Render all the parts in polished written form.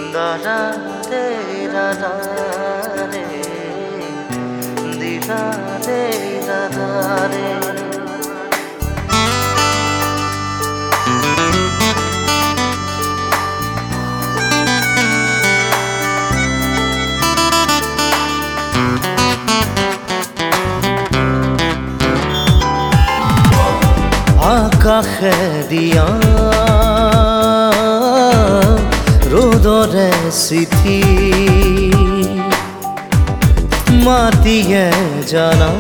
da da de da da de di da de da da de আকাশে দিয়া ৰ'দৰে চিঠি মাতিয়ে জানা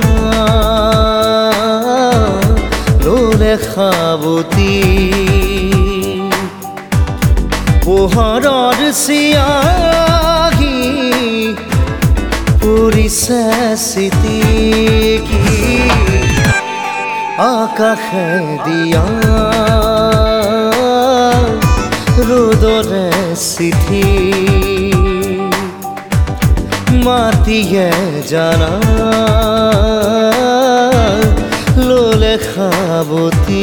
ল'লে সাৱতি পোহৰৰ চিয়াহী পৰিছে চিঠি আকাশে দিয়া ৰ'দৰে চিঠি মাতিয়ে জানা ল'লে সাৱতি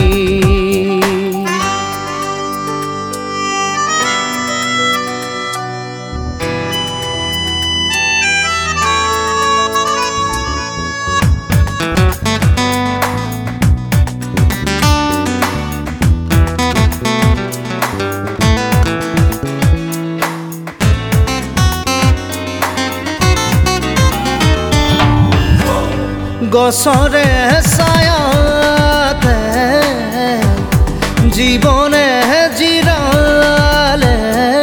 গছৰে ছায়াতে জীৱনে জিৰালে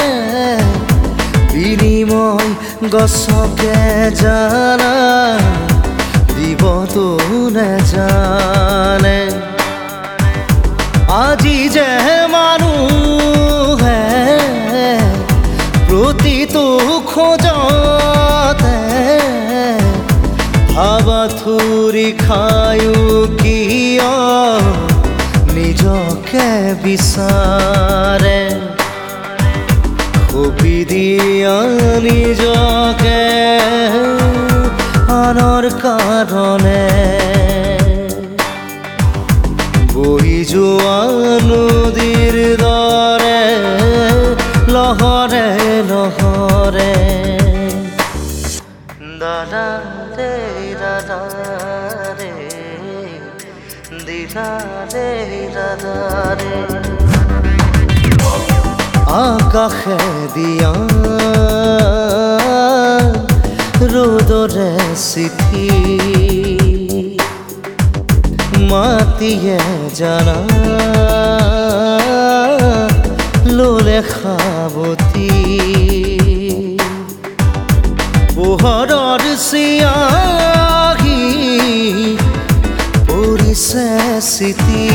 বিনিময় গছকে জানা দিবতো নেজানে আজি যে মানুহে প্ৰতিটো খোজতে হাবাথুৰি খায়ো কিয় নিজকে বিচাৰে কপি দিয়া নিজকে আনৰ কাৰণে বহি যোৱা নদীৰ দৰে লহৰে লহৰে দাদা de da da de di da de da da de আকাশে দিয়া ৰ'দৰে চিঠি মাতিয়ে জানা ল'লে সাৱতি পোহৰৰ চিয়াহী পৰিছে চিঠি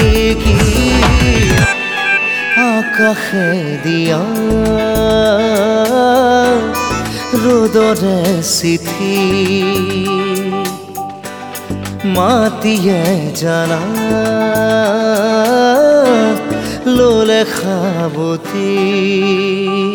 আকাশে দিয়া ৰ'দৰে চিঠি মাতিয়ে জানা ল'লে সাৱতি